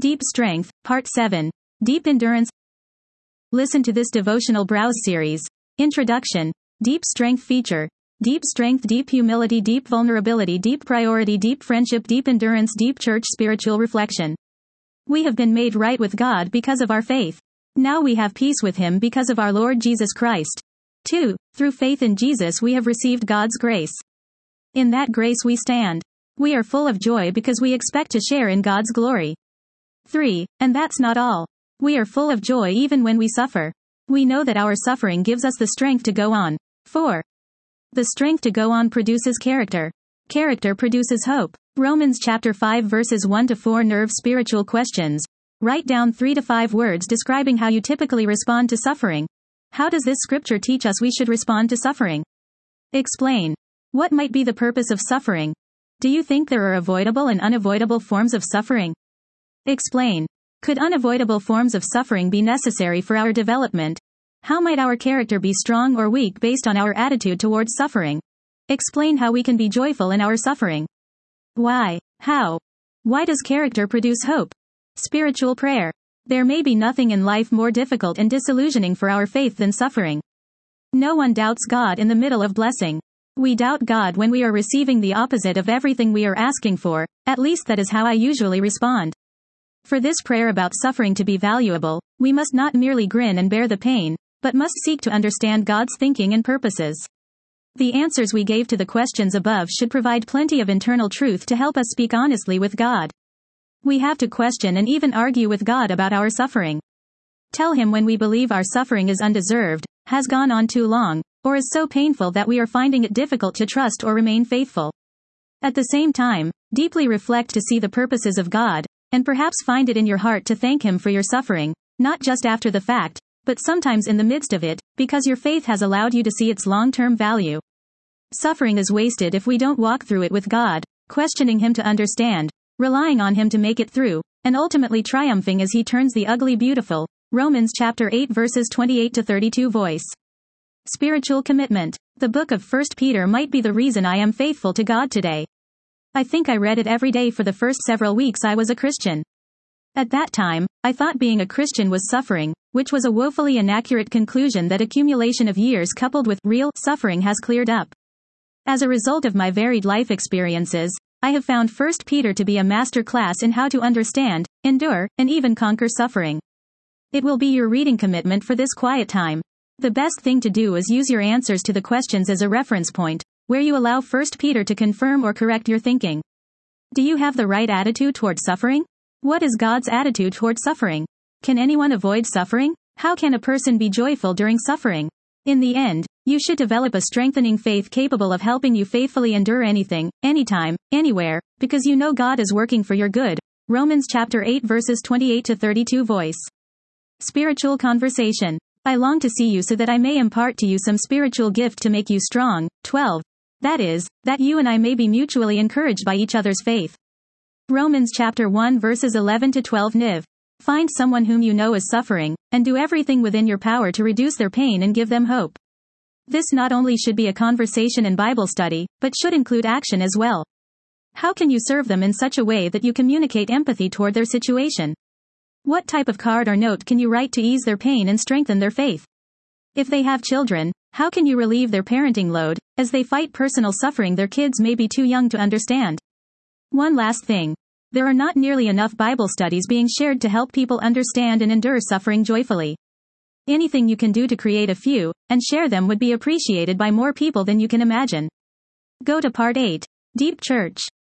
Deep Strength, Part 7. Deep Endurance. Listen to this devotional browse series. Introduction. Deep Strength Feature. Deep Strength, Deep Humility, Deep Vulnerability, Deep Priority, Deep Friendship, Deep Endurance, Deep Church Spiritual Reflection. We have been made right with God because of our faith. Now we have peace with Him because of our Lord Jesus Christ. 2. Through faith in Jesus we have received God's grace. In that grace we stand. We are full of joy because we expect to share in God's glory. 3. And that's not all. We are full of joy even when we suffer. We know that our suffering gives us the strength to go on. 4. The strength to go on produces character. Character produces hope. Romans chapter 5 verses 1 to 4 Nerve spiritual questions. Write down 3 to 5 words describing how you typically respond to suffering. How does this scripture teach us we should respond to suffering? Explain. What might be the purpose of suffering? Do you think there are avoidable and unavoidable forms of suffering? Explain. Could unavoidable forms of suffering be necessary for our development? How might our character be strong or weak based on our attitude towards suffering? Explain how we can be joyful in our suffering. Why? How? Why does character produce hope? Spiritual prayer. There may be nothing in life more difficult and disillusioning for our faith than suffering. No one doubts God in the middle of blessing. We doubt God when we are receiving the opposite of everything we are asking for, at least that is how I usually respond. For this prayer about suffering to be valuable, we must not merely grin and bear the pain, but must seek to understand God's thinking and purposes. The answers we gave to the questions above should provide plenty of internal truth to help us speak honestly with God. We have to question and even argue with God about our suffering. Tell Him when we believe our suffering is undeserved, has gone on too long, or is so painful that we are finding it difficult to trust or remain faithful. At the same time, deeply reflect to see the purposes of God, and perhaps find it in your heart to thank Him for your suffering, not just after the fact, but sometimes in the midst of it, because your faith has allowed you to see its long-term value. Suffering is wasted if we don't walk through it with God, questioning Him to understand, relying on Him to make it through, and ultimately triumphing as He turns the ugly beautiful. Romans chapter 8 verses 28 to 32 Voice. Spiritual commitment. The book of 1 Peter might be the reason I am faithful to God today. I think I read it every day for the first several weeks I was a Christian. At that time, I thought being a Christian was suffering, which was a woefully inaccurate conclusion that accumulation of years coupled with real suffering has cleared up. As a result of my varied life experiences, I have found 1 Peter to be a master class in how to understand, endure, and even conquer suffering. It will be your reading commitment for this quiet time. The best thing to do is use your answers to the questions as a reference point, where you allow 1 Peter to confirm or correct your thinking. Do you have the right attitude toward suffering? What is God's attitude toward suffering? Can anyone avoid suffering? How can a person be joyful during suffering? In the end, you should develop a strengthening faith capable of helping you faithfully endure anything, anytime, anywhere, because you know God is working for your good. Romans chapter 8 verses 28 to 32 Voice. Spiritual conversation. I long to see you so that I may impart to you some spiritual gift to make you strong. 12. That is, that you and I may be mutually encouraged by each other's faith. Romans chapter 1 verses 11 to 12 Niv. Find someone whom you know is suffering, and do everything within your power to reduce their pain and give them hope. This not only should be a conversation and Bible study, but should include action as well. How can you serve them in such a way that you communicate empathy toward their situation? What type of card or note can you write to ease their pain and strengthen their faith? If they have children, how can you relieve their parenting load, as they fight personal suffering their kids may be too young to understand? One last thing. There are not nearly enough Bible studies being shared to help people understand and endure suffering joyfully. Anything you can do to create a few, and share them would be appreciated by more people than you can imagine. Go to Part 8. Deep Church.